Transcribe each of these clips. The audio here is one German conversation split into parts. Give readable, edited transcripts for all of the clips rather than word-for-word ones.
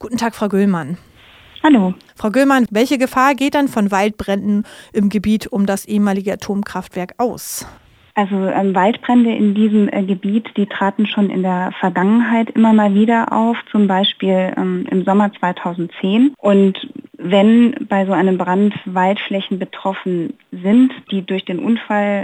Guten Tag, Frau Göhlmann. Hallo. Frau Göhlmann, welche Gefahr geht dann von Waldbränden im Gebiet um das ehemalige Atomkraftwerk aus? Also Waldbrände in diesem Gebiet, die traten schon in der Vergangenheit immer mal wieder auf, zum Beispiel im Sommer 2010. Und wenn bei so einem Brand Waldflächen betroffen sind, die durch den Unfall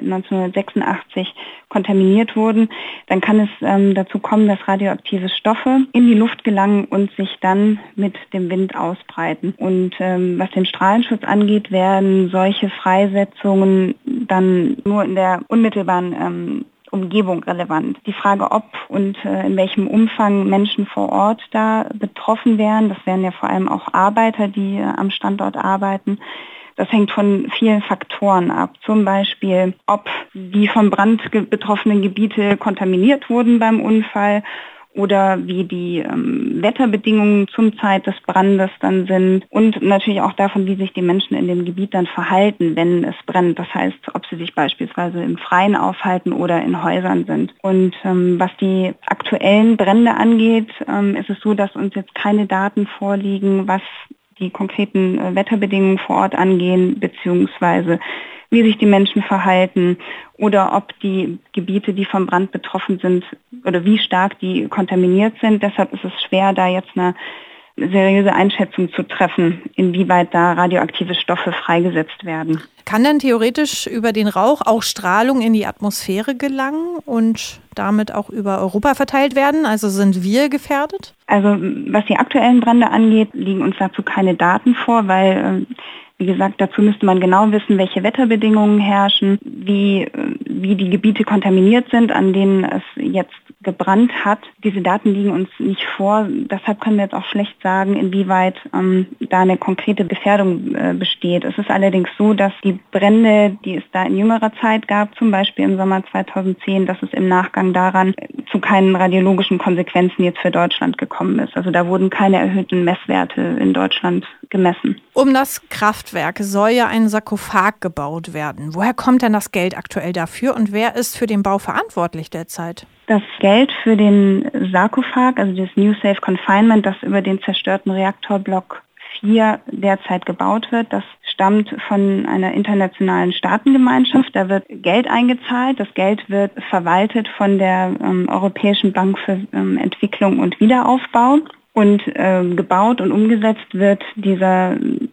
1986 kontaminiert wurden, dann kann es dazu kommen, dass radioaktive Stoffe in die Luft gelangen und sich dann mit dem Wind ausbreiten. Und was den Strahlenschutz angeht, werden solche Freisetzungen dann nur in der unmittelbaren Umgebung relevant. Die Frage, ob und in welchem Umfang Menschen vor Ort da betroffen wären, das wären ja vor allem auch Arbeiter, die am Standort arbeiten. Das hängt von vielen Faktoren ab. Zum Beispiel, ob die vom Brand betroffenen Gebiete kontaminiert wurden beim Unfall oder wie die Wetterbedingungen zum Zeit des Brandes dann sind und natürlich auch davon, wie sich die Menschen in dem Gebiet dann verhalten, wenn es brennt. Das heißt, ob sie sich beispielsweise im Freien aufhalten oder in Häusern sind. Und was die aktuellen Brände angeht, ist es so, dass uns jetzt keine Daten vorliegen, was die konkreten Wetterbedingungen vor Ort angehen, beziehungsweise wie sich die Menschen verhalten oder ob die Gebiete, die vom Brand betroffen sind, oder wie stark die kontaminiert sind. Deshalb ist es schwer, da jetzt eine seriöse Einschätzung zu treffen, inwieweit da radioaktive Stoffe freigesetzt werden. Kann denn theoretisch über den Rauch auch Strahlung in die Atmosphäre gelangen und damit auch über Europa verteilt werden? Also sind wir gefährdet? Also was die aktuellen Brände angeht, liegen uns dazu keine Daten vor, weil wie gesagt, dazu müsste man genau wissen, welche Wetterbedingungen herrschen, wie die Gebiete kontaminiert sind, an denen es jetzt gebrannt hat. Diese Daten liegen uns nicht vor. Deshalb können wir jetzt auch schlecht sagen, inwieweit da eine konkrete Gefährdung besteht. Es ist allerdings so, dass die Brände, die es da in jüngerer Zeit gab, zum Beispiel im Sommer 2010, dass es im Nachgang daran zu keinen radiologischen Konsequenzen jetzt für Deutschland gekommen ist. Also da wurden keine erhöhten Messwerte in Deutschland gemessen. Um das Kraftwerk soll ja ein Sarkophag gebaut werden. Woher kommt denn das Geld aktuell dafür und wer ist für den Bau verantwortlich derzeit? Das Geld für den Sarkophag, also das New Safe Confinement, das über den zerstörten Reaktorblock 4 derzeit gebaut wird, das stammt von einer internationalen Staatengemeinschaft. Da wird Geld eingezahlt. Das Geld wird verwaltet von der Europäischen Bank für Entwicklung und Wiederaufbau. Und gebaut und umgesetzt wird dieser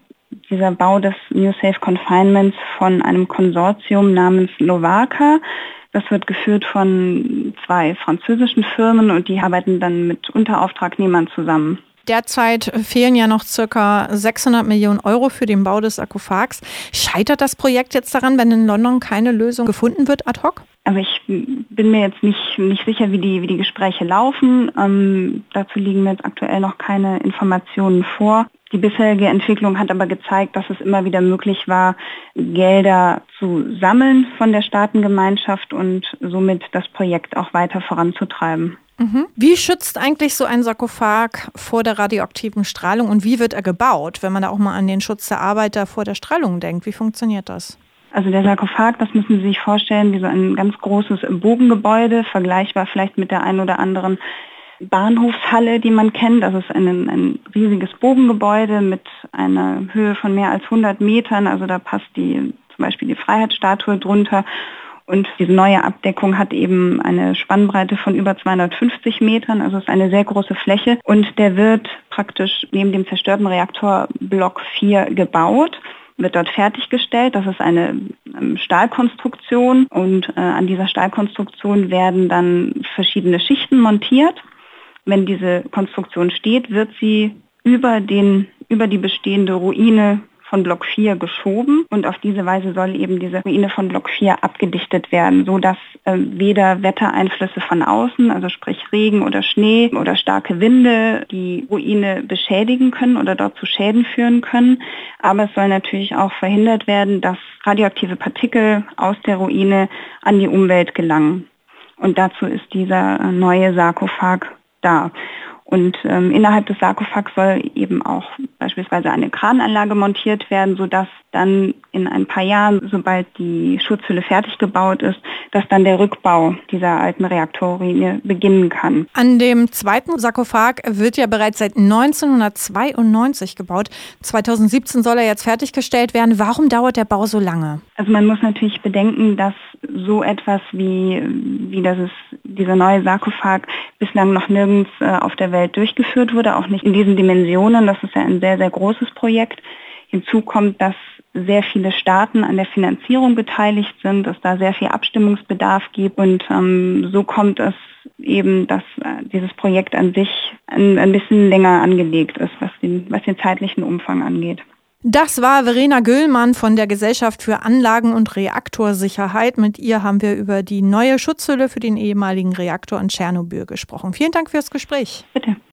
Bau des New Safe Confinements von einem Konsortium namens Novarka. Das wird geführt von 2 französischen Firmen und die arbeiten dann mit Unterauftragnehmern zusammen. Derzeit fehlen ja noch ca. 600 Millionen Euro für den Bau des Sarkophags. Scheitert das Projekt jetzt daran, wenn in London keine Lösung gefunden wird ad hoc? Also ich bin mir jetzt nicht sicher, wie die Gespräche laufen. Dazu liegen mir jetzt aktuell noch keine Informationen vor. Die bisherige Entwicklung hat aber gezeigt, dass es immer wieder möglich war, Gelder zu sammeln von der Staatengemeinschaft und somit das Projekt auch weiter voranzutreiben. Wie schützt eigentlich so ein Sarkophag vor der radioaktiven Strahlung und wie wird er gebaut, wenn man da auch mal an den Schutz der Arbeiter vor der Strahlung denkt? Wie funktioniert das? Also der Sarkophag, das müssen Sie sich vorstellen, wie so ein ganz großes Bogengebäude, vergleichbar vielleicht mit der einen oder anderen Bahnhofshalle, die man kennt. Das ist ein riesiges Bogengebäude mit einer Höhe von mehr als 100 Metern. Also da passt zum Beispiel die Freiheitsstatue drunter. Und diese neue Abdeckung hat eben eine Spannbreite von über 250 Metern, also ist eine sehr große Fläche. Und der wird praktisch neben dem zerstörten Reaktor Block 4 gebaut, wird dort fertiggestellt. Das ist eine Stahlkonstruktion und an dieser Stahlkonstruktion werden dann verschiedene Schichten montiert. Wenn diese Konstruktion steht, wird sie über die bestehende Ruine von Block 4 geschoben und auf diese Weise soll eben diese Ruine von Block 4 abgedichtet werden, sodass weder Wettereinflüsse von außen, also sprich Regen oder Schnee oder starke Winde, die Ruine beschädigen können oder dort zu Schäden führen können. Aber es soll natürlich auch verhindert werden, dass radioaktive Partikel aus der Ruine an die Umwelt gelangen. Und dazu ist dieser neue Sarkophag da. Und innerhalb des Sarkophags soll eben auch beispielsweise eine Krananlage montiert werden, sodass dann in ein paar Jahren, sobald die Schutzhülle fertig gebaut ist, dass dann der Rückbau dieser alten Reaktorruine beginnen kann. An dem zweiten Sarkophag wird ja bereits seit 1992 gebaut. 2017 soll er jetzt fertiggestellt werden. Warum dauert der Bau so lange? Also man muss natürlich bedenken, dass so etwas wie dieser neue Sarkophag bislang noch nirgends auf der Welt durchgeführt wurde, auch nicht in diesen Dimensionen. Das ist ja ein sehr, sehr großes Projekt. Hinzu kommt, dass sehr viele Staaten an der Finanzierung beteiligt sind, dass da sehr viel Abstimmungsbedarf gibt und so kommt es eben, dass dieses Projekt an sich ein bisschen länger angelegt ist, was den zeitlichen Umfang angeht. Das war Verena Göhlmann von der Gesellschaft für Anlagen- und Reaktorsicherheit. Mit ihr haben wir über die neue Schutzhülle für den ehemaligen Reaktor in Tschernobyl gesprochen. Vielen Dank fürs Gespräch. Bitte.